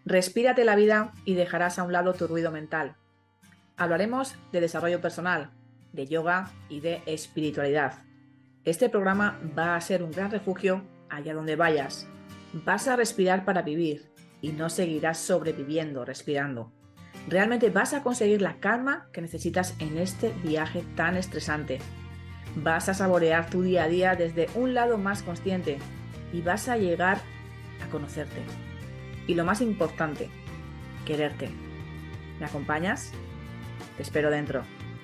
Respírate la vida y dejarás a un lado tu ruido mental. Hablaremos de desarrollo personal, de yoga y de espiritualidad. Este programa va a ser un gran refugio allá donde vayas. Vas a respirar para vivir y no seguirás sobreviviendo respirando. Realmente vas a conseguir la calma que necesitas en este viaje tan estresante. Vas a saborear tu día a día desde un lado más consciente y vas a llegar a conocerte. Y lo más importante, quererte. ¿Me acompañas? Te espero dentro.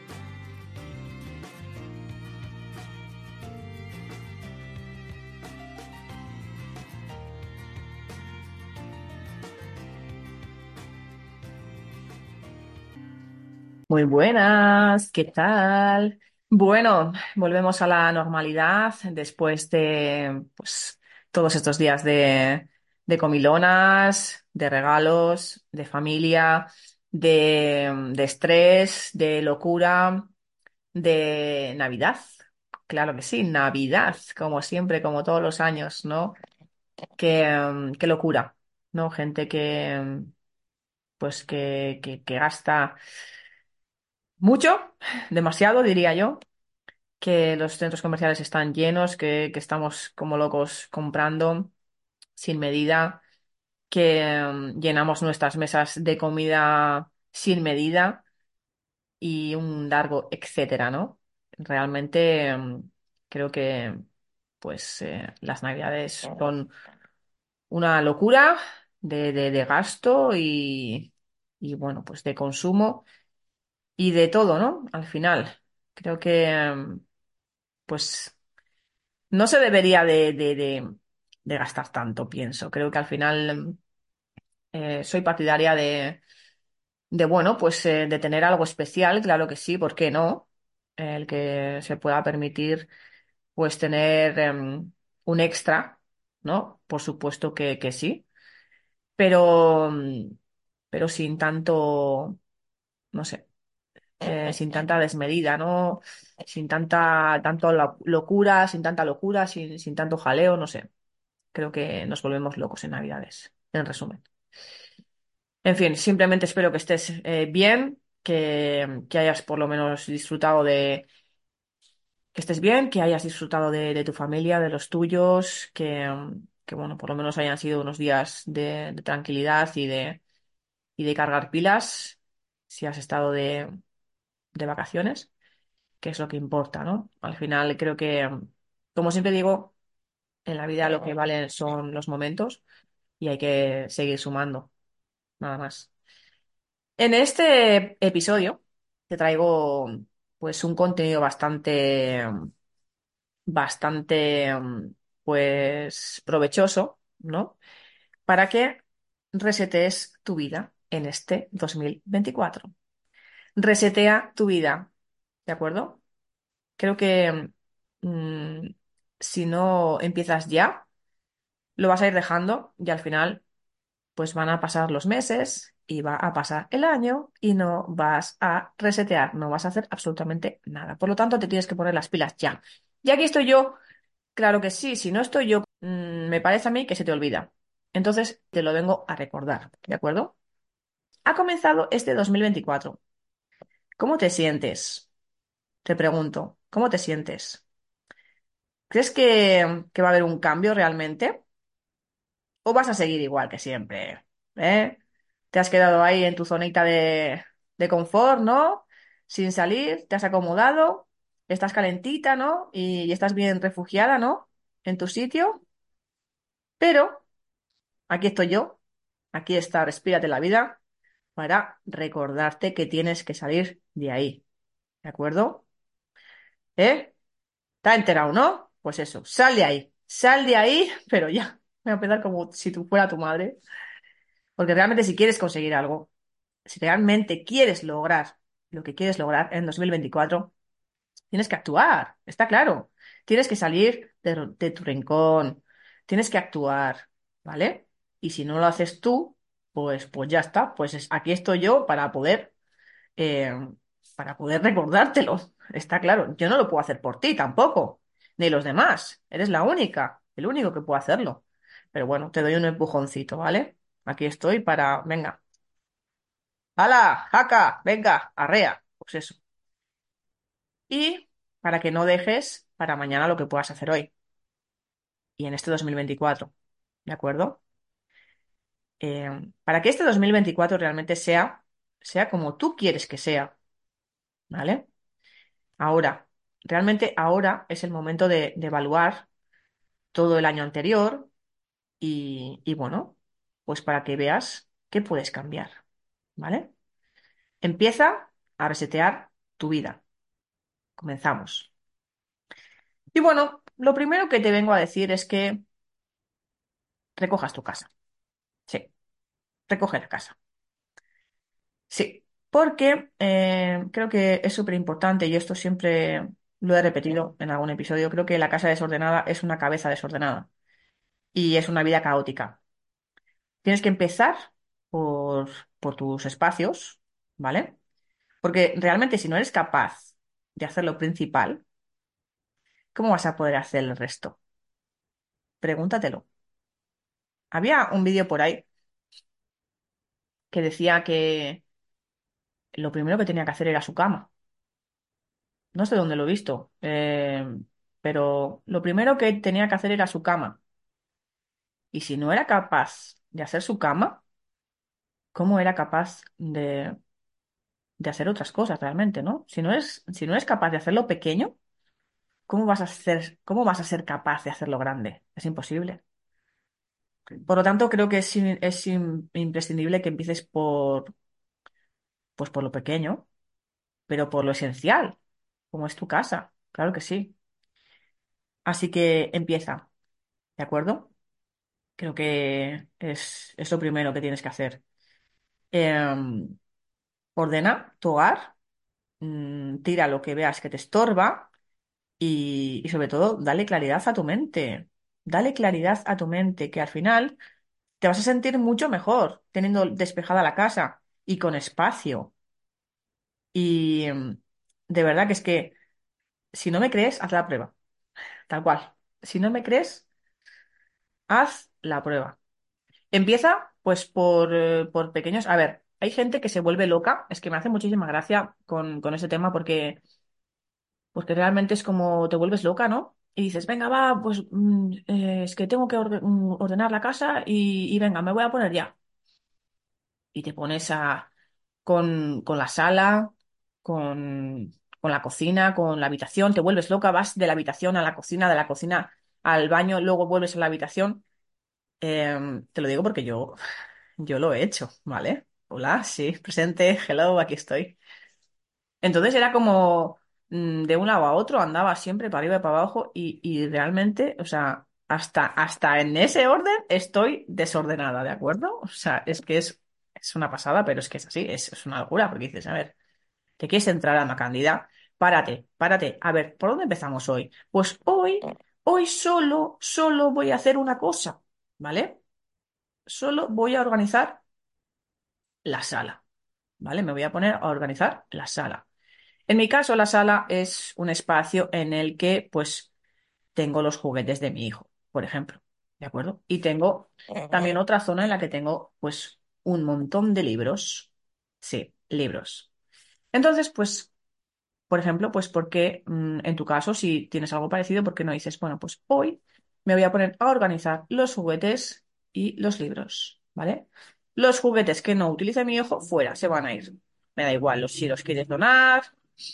Muy buenas, ¿qué tal? Bueno, volvemos a la normalidad después de todos estos días de comilonas, de regalos, de familia, de estrés, de locura, de Navidad. Claro que sí, Navidad, como siempre, como todos los años, ¿no? Qué locura, ¿no? Gente que gasta mucho, demasiado, diría yo, que los centros comerciales están llenos, que estamos como locos comprando sin medida, que llenamos nuestras mesas de comida sin medida y un largo etcétera, ¿no? Realmente creo que las navidades son una locura de gasto y bueno, pues de consumo y de todo, ¿no? Al final, creo que pues no se debería de gastar tanto, pienso. Creo que al final soy partidaria bueno, de tener algo especial, claro que sí, ¿por qué no? El que se pueda permitir, pues, tener un extra, ¿no? Por supuesto que sí, pero, pero sin tanto, no sé, sin tanta desmedida, ¿no? Sin locura, sin tanta locura, sin tanto jaleo, no sé. Creo que nos volvemos locos en Navidades, en resumen. En fin, simplemente espero que estés bien, que hayas por lo menos disfrutado que estés bien, que hayas disfrutado de tu familia, de los tuyos, que bueno, por lo menos hayan sido unos días de tranquilidad y de cargar pilas, si has estado de vacaciones, que es lo que importa, ¿no? Al final creo que, como siempre digo, en la vida lo que valen son los momentos y hay que seguir sumando, nada más. En este episodio te traigo pues un contenido bastante pues provechoso, ¿no? Para que resetees tu vida en este 2024. Resetea tu vida, ¿de acuerdo? Creo que mm, si no empiezas ya, lo vas a ir dejando y al final pues van a pasar los meses y va a pasar el año y no vas a resetear, no vas a hacer absolutamente nada. Por lo tanto, te tienes que poner las pilas ya. Y aquí estoy yo, claro que sí, si no estoy yo, me parece a mí que se te olvida. Entonces, te lo vengo a recordar, ¿de acuerdo? Ha comenzado este 2024. ¿Cómo te sientes? Te pregunto, ¿cómo te sientes? ¿Crees que va a haber un cambio realmente? ¿O vas a seguir igual que siempre? ¿Eh? Te has quedado ahí en tu zonita de confort, ¿no? Sin salir, te has acomodado, estás calentita, ¿no? Y estás bien refugiada, ¿no? En tu sitio. Pero aquí estoy yo, aquí está, respírate la vida, para recordarte que tienes que salir de ahí, ¿de acuerdo? ¿Eh? ¿Te has enterado, no? Pues eso, sal de ahí, pero ya. Voy a empezar como si tú fuera tu madre. Porque realmente si quieres conseguir algo, si realmente quieres lograr lo que quieres lograr en 2024, tienes que actuar, está claro. Tienes que salir de tu rincón, tienes que actuar, ¿vale? Y si no lo haces tú, pues ya está. Aquí estoy yo eh, para poder recordártelo. Está claro. Yo no lo puedo hacer por ti tampoco, ni los demás. Eres la única, el único que puede hacerlo. Pero bueno, te doy un empujoncito, ¿vale? Aquí estoy para, venga, ¡hala! ¡Jaca! Venga, arrea. Pues eso. Y para que no dejes para mañana lo que puedas hacer hoy y en este 2024. ¿De acuerdo? Para que este 2024 realmente sea como tú quieres que sea. ¿Vale? Ahora, realmente ahora es el momento de evaluar todo el año anterior y bueno, pues para que veas qué puedes cambiar. ¿Vale? Empieza a resetear tu vida. Comenzamos. Y bueno, lo primero que te vengo a decir es que recojas tu casa. Sí, recoge la casa. Sí, porque creo que es súper importante y esto siempre lo he repetido en algún episodio. Creo que la casa desordenada es una cabeza desordenada y es una vida caótica. Tienes que empezar por, por tus espacios, ¿vale? Porque realmente si no eres capaz de hacer lo principal, ¿cómo vas a poder hacer el resto? Pregúntatelo. Había un vídeo por ahí que decía que lo primero que tenía que hacer era su cama. No sé dónde lo he visto, pero lo primero que tenía que hacer era su cama. Y si no era capaz de hacer su cama, ¿cómo era capaz de hacer otras cosas realmente, ¿no? Si no eres capaz de hacerlo pequeño, cómo vas a ser capaz de hacerlo grande? Es imposible. Por lo tanto, creo que imprescindible que empieces pues por lo pequeño, pero por lo esencial, como es tu casa. Claro que sí. Así que empieza, ¿de acuerdo? Creo que es lo primero que tienes que hacer. Em, Ordena tu hogar, tira lo que veas que te estorba y sobre todo dale claridad a tu mente. Dale claridad a tu mente, que al final te vas a sentir mucho mejor teniendo despejada la casa y con espacio. Y de verdad que es que si no me crees, haz la prueba, tal cual. Si no me crees, haz la prueba. Empieza, pues, por pequeños. A ver, hay gente que se vuelve loca. Es que me hace muchísima gracia con ese tema porque realmente es como te vuelves loca, ¿no? Y dices, venga, va, pues es que tengo que ordenar la casa y venga, me voy a poner ya. Y te pones con la sala, con la cocina, con la habitación, te vuelves loca, vas de la habitación a la cocina, de la cocina al baño, luego vuelves a la habitación. Te lo digo porque yo lo he hecho, ¿vale? Hola, sí, presente, hello, aquí estoy. Entonces era como de un lado a otro, andaba siempre para arriba y para abajo y realmente, o sea, hasta en ese orden estoy desordenada, ¿de acuerdo? O sea, es una pasada, pero es que es así, es una locura, porque dices, a ver, ¿te quieres entrar a una candida? Párate, párate. A ver, ¿por dónde empezamos hoy? Pues hoy solo voy a hacer una cosa, ¿vale? Solo voy a organizar la sala, ¿vale? Me voy a poner a organizar la sala. En mi caso, la sala es un espacio en el que, pues, tengo los juguetes de mi hijo, por ejemplo, ¿de acuerdo? Y tengo también otra zona en la que tengo, pues, un montón de libros. Sí, libros. Entonces, pues, por ejemplo, pues, ¿por qué, en tu caso, si tienes algo parecido, por qué no dices, bueno, pues hoy me voy a poner a organizar los juguetes y los libros, ¿vale? Los juguetes que no utilice mi hijo, fuera, se van a ir. Me da igual, si los quieres donar,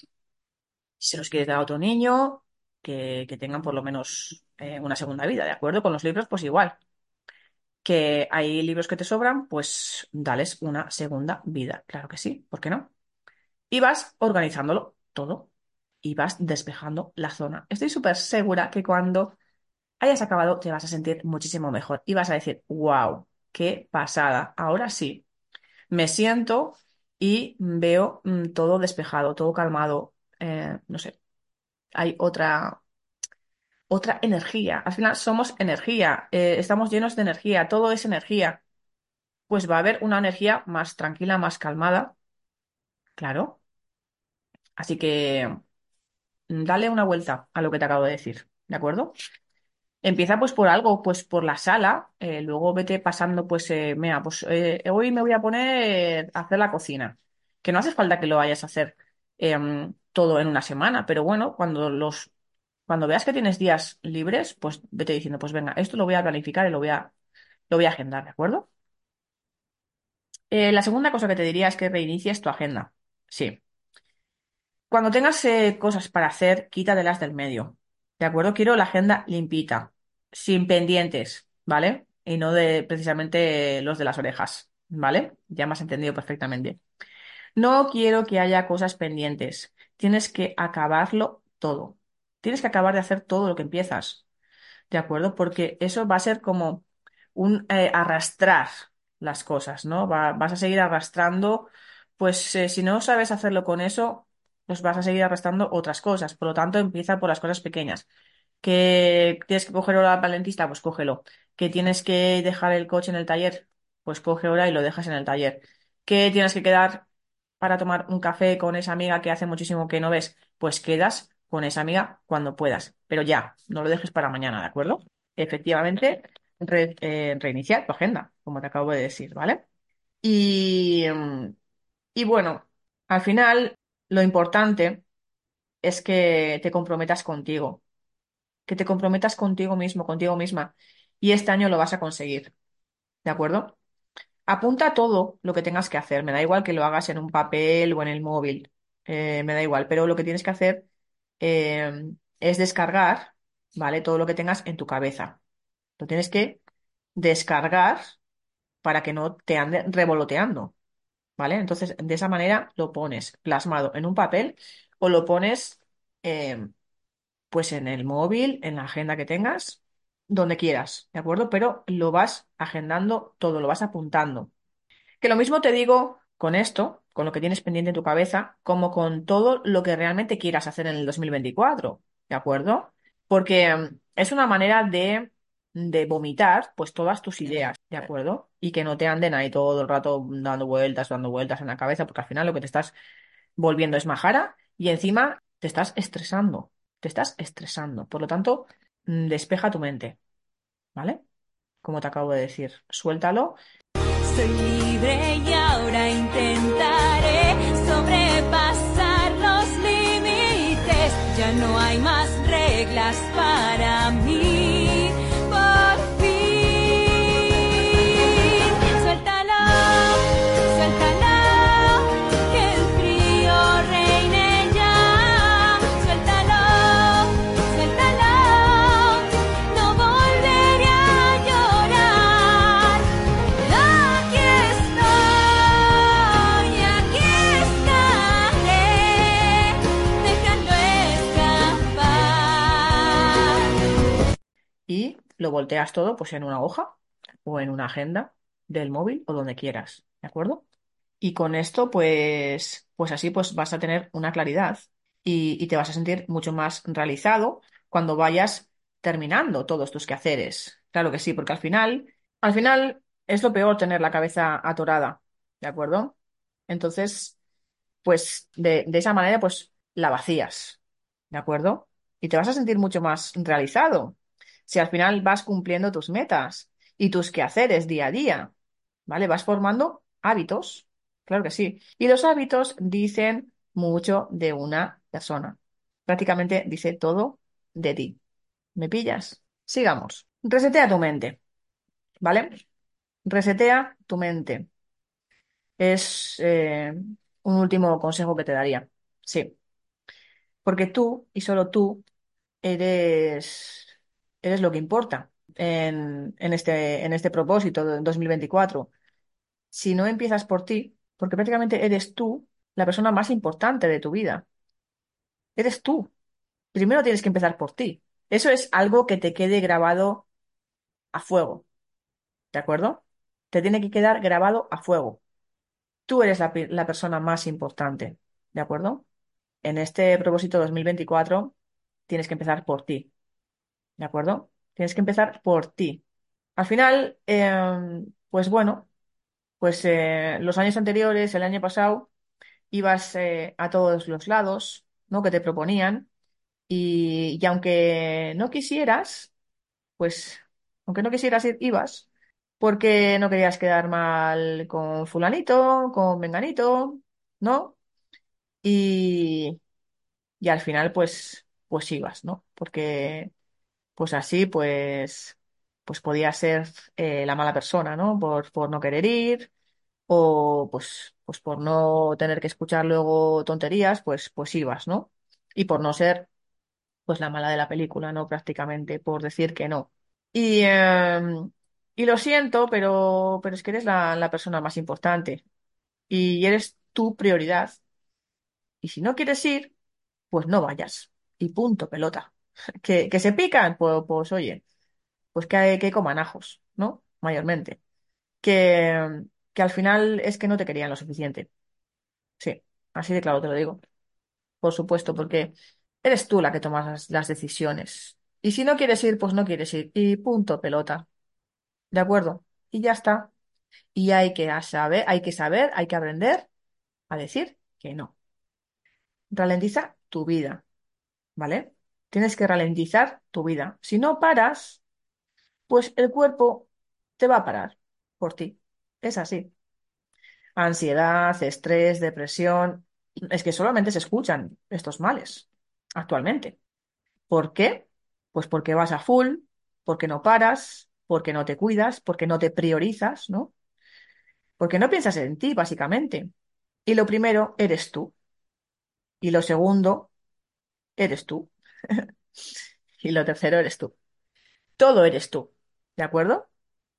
si se los quieres dar a otro niño, que tengan por lo menos una segunda vida, ¿de acuerdo? Con los libros, pues igual. Que hay libros que te sobran, pues dales una segunda vida. Claro que sí, ¿por qué no? Y vas organizándolo todo y vas despejando la zona. Estoy súper segura que cuando hayas acabado te vas a sentir muchísimo mejor y vas a decir, wow, qué pasada. Ahora sí, me siento y veo todo despejado, todo calmado. No sé, hay otra energía. Al final somos energía, estamos llenos de energía, todo es energía. Pues va a haber una energía más tranquila, más calmada, claro. Así que dale una vuelta a lo que te acabo de decir, ¿de acuerdo? Empieza pues por algo, pues por la sala, luego vete pasando pues, mira, pues hoy me voy a poner a hacer la cocina, que no hace falta que lo vayas a hacer todo en una semana, pero bueno, cuando veas que tienes días libres, pues vete diciendo, pues venga, esto lo voy a planificar y lo voy a agendar, ¿de acuerdo? La segunda cosa que te diría es que reinicies tu agenda. Sí. Cuando tengas cosas para hacer, quítatelas del medio. ¿De acuerdo? Quiero la agenda limpita, sin pendientes, ¿vale? Y no de precisamente los de las orejas, ¿vale? Ya me has entendido perfectamente. No quiero que haya cosas pendientes. Tienes que acabarlo todo. Tienes que acabar de hacer todo lo que empiezas. ¿De acuerdo? Porque eso va a ser como un arrastrar las cosas, ¿no? Vas a seguir arrastrando, pues si no sabes hacerlo con eso, pues vas a seguir arrastrando otras cosas. Por lo tanto, empieza por las cosas pequeñas. ¿Que tienes que coger hora para el dentista? Pues cógelo. ¿Que tienes que dejar el coche en el taller? Pues coge hora y lo dejas en el taller. ¿Que tienes que quedar para tomar un café con esa amiga que hace muchísimo que no ves? Pues quedas con esa amiga cuando puedas. Pero ya, no lo dejes para mañana, ¿de acuerdo? Efectivamente, reiniciar tu agenda, como te acabo de decir, ¿vale? Y, y bueno, al final, lo importante es que te comprometas contigo, que te comprometas contigo mismo, contigo misma. Y este año lo vas a conseguir, ¿de acuerdo? Apunta todo lo que tengas que hacer. Me da igual que lo hagas en un papel o en el móvil. Me da igual. Pero lo que tienes que hacer es descargar, ¿vale? Todo lo que tengas en tu cabeza. Lo tienes que descargar para que no te ande revoloteando, ¿vale? Entonces, de esa manera lo pones plasmado en un papel o lo pones pues en el móvil, en la agenda que tengas, donde quieras, ¿de acuerdo? Pero lo vas agendando todo, lo vas apuntando. Que lo mismo te digo con esto, con lo que tienes pendiente en tu cabeza, como con todo lo que realmente quieras hacer en el 2024, ¿de acuerdo? Porque es una manera de vomitar pues todas tus ideas, ¿de acuerdo? Y que no te anden ahí todo el rato dando vueltas en la cabeza, porque al final lo que te estás volviendo es majara y encima te estás estresando. Por lo tanto, despeja tu mente, ¿vale? Como te acabo de decir, suéltalo. Soy libre y ahora intentaré sobrepasar los límites. Ya no hay más reglas para mí. Por fin, suéltalo, suéltalo, que el frío reine ya. Suéltalo, suéltalo, no volveré a llorar. Aquí estoy, aquí estaré, dejando escapar. Y lo volteas todo pues en una hoja o en una agenda del móvil o donde quieras, ¿de acuerdo? Y con esto pues así pues vas a tener una claridad y te vas a sentir mucho más realizado cuando vayas terminando todos tus quehaceres. Claro que sí, porque al final es lo peor tener la cabeza atorada, ¿de acuerdo? Entonces, pues de esa manera pues la vacías, ¿de acuerdo? Y te vas a sentir mucho más realizado si al final vas cumpliendo tus metas y tus quehaceres día a día, ¿vale? Vas formando hábitos, claro que sí. Y los hábitos dicen mucho de una persona. Prácticamente dice todo de ti. ¿Me pillas? Sigamos. Resetea tu mente, ¿vale? Resetea tu mente. Es un último consejo que te daría. Sí, porque tú y solo tú eres lo que importa en este propósito de 2024. Si no empiezas por ti, porque prácticamente eres tú la persona más importante de tu vida. Eres tú. Primero tienes que empezar por ti. Eso es algo que te quede grabado a fuego, ¿de acuerdo? Te tiene que quedar grabado a fuego. Tú eres la persona más importante, ¿de acuerdo? En este propósito 2024 tienes que empezar por ti, ¿de acuerdo? Tienes que empezar por ti. Al final, pues bueno, pues los años anteriores, el año pasado, ibas a todos los lados, ¿no? Que te proponían y aunque no quisieras, pues, aunque no quisieras ir, ibas, porque no querías quedar mal con fulanito, con menganito, ¿no? Y, y al final, pues ibas, ¿no? Porque, pues así, pues podías ser la mala persona, ¿no? Por no querer ir, o pues por no tener que escuchar luego tonterías, pues ibas, ¿no? Y por no ser, pues la mala de la película, ¿no? Prácticamente, por decir que no. Y, y lo siento, pero es que eres la persona más importante y eres tu prioridad. Y si no quieres ir, pues no vayas. Y punto, pelota. Que se pican, pues, oye, pues que coman ajos, ¿no? Mayormente. Que al final es que no te querían lo suficiente. Sí, así de claro te lo digo. Por supuesto, porque eres tú la que tomas las decisiones. Y si no quieres ir, pues no quieres ir. Y punto, pelota. ¿De acuerdo? Y ya está. Y hay que saber, hay que aprender a decir que no. Ralentiza tu vida, ¿vale? Tienes que ralentizar tu vida. Si no paras, pues el cuerpo te va a parar por ti. Es así. Ansiedad, estrés, depresión. Es que solamente se escuchan estos males actualmente. ¿Por qué? Pues porque vas a full, porque no paras, porque no te cuidas, porque no te priorizas, ¿no? Porque no piensas en ti, básicamente. Y lo primero eres tú. Y lo segundo eres tú. Y lo tercero eres tú. Todo eres tú. ¿De acuerdo?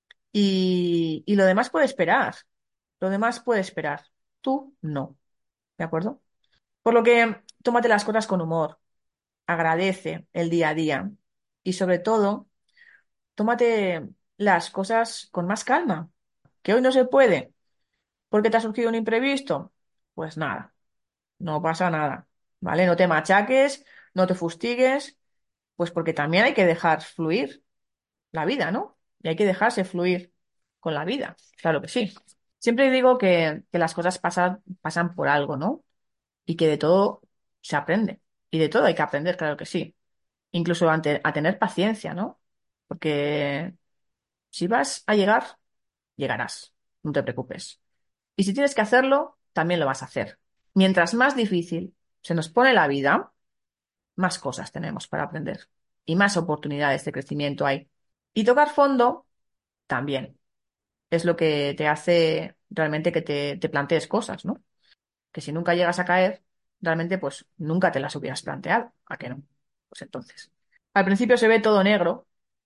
Y lo demás puede esperar. Lo demás puede esperar. Tú no. ¿De acuerdo? Por lo que tómate las cosas con humor. Agradece el día a día. Y sobre todo, tómate las cosas con más calma. Que hoy no se puede. ¿Porque te ha surgido un imprevisto? Pues nada. No pasa nada. ¿Vale? No te machaques, no te fustigues. Pues porque también hay que dejar fluir la vida, ¿no? Y hay que dejarse fluir con la vida, claro que sí. Siempre digo que las cosas pasan por algo, ¿no? Y que de todo se aprende. Y de todo hay que aprender, claro que sí. Incluso a tener paciencia, ¿no? Porque si vas a llegar, llegarás. No te preocupes. Y si tienes que hacerlo, también lo vas a hacer. Mientras más difícil se nos pone la vida, más cosas tenemos para aprender. Y más oportunidades de crecimiento hay. Y tocar fondo también es lo que te hace realmente que te plantees cosas, ¿no? Que si nunca llegas a caer, realmente pues nunca te las hubieras planteado. ¿A qué no? Pues entonces. Al principio se ve todo negro,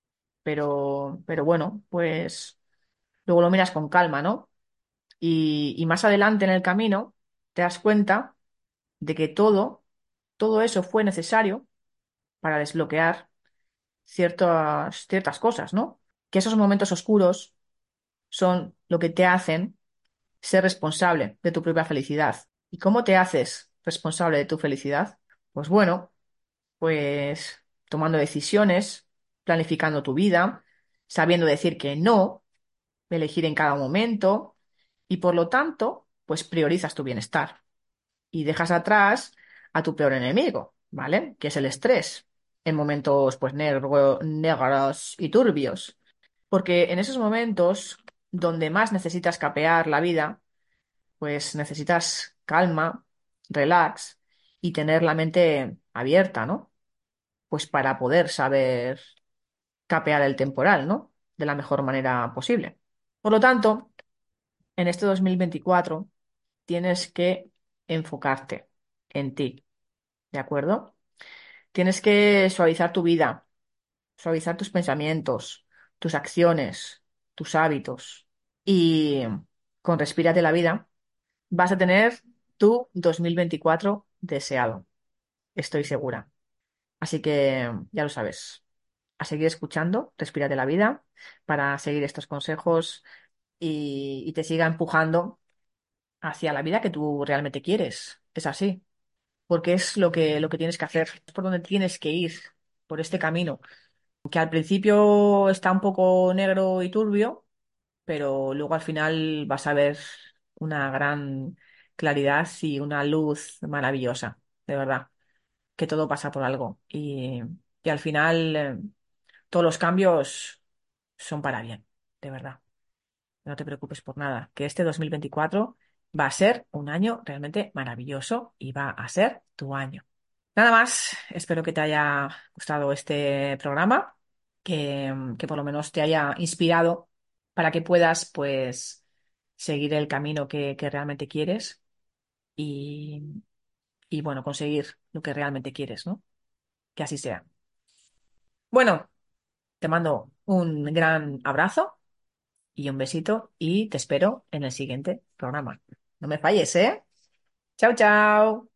pero bueno, pues luego lo miras con calma, ¿no? Y más adelante en el camino te das cuenta de que todo eso fue necesario para desbloquear ciertas cosas, ¿no? Que esos momentos oscuros son lo que te hacen ser responsable de tu propia felicidad. ¿Y cómo te haces responsable de tu felicidad? Pues bueno, pues tomando decisiones, planificando tu vida, sabiendo decir que no, elegir en cada momento y por lo tanto, pues priorizas tu bienestar y dejas atrás a tu peor enemigo, ¿vale? Que es el estrés en momentos pues negros y turbios. Porque en esos momentos donde más necesitas capear la vida, pues necesitas calma, relax y tener la mente abierta, ¿no? Pues para poder saber capear el temporal, ¿no? De la mejor manera posible. Por lo tanto, en este 2024 tienes que enfocarte en ti, ¿de acuerdo? Tienes que suavizar tu vida, suavizar tus pensamientos, tus acciones, tus hábitos y con Respírate la vida vas a tener tu 2024 deseado, estoy segura. Así que ya lo sabes, a seguir escuchando, Respírate la vida, para seguir estos consejos y te siga empujando hacia la vida que tú realmente quieres. Es así, porque es lo que tienes que hacer, es por donde tienes que ir, por este camino, que al principio está un poco negro y turbio, pero luego al final vas a ver una gran claridad y una luz maravillosa, de verdad, que todo pasa por algo. Y al final todos los cambios son para bien, de verdad. No te preocupes por nada, que este 2024 va a ser un año realmente maravilloso y va a ser tu año. Nada más, espero que te haya gustado este programa, que por lo menos te haya inspirado para que puedas, pues, seguir el camino que realmente quieres y, y, bueno, conseguir lo que realmente quieres, ¿no? Que así sea. Bueno, te mando un gran abrazo y un besito y te espero en el siguiente programa. No me falles, ¿eh? Chao, chao.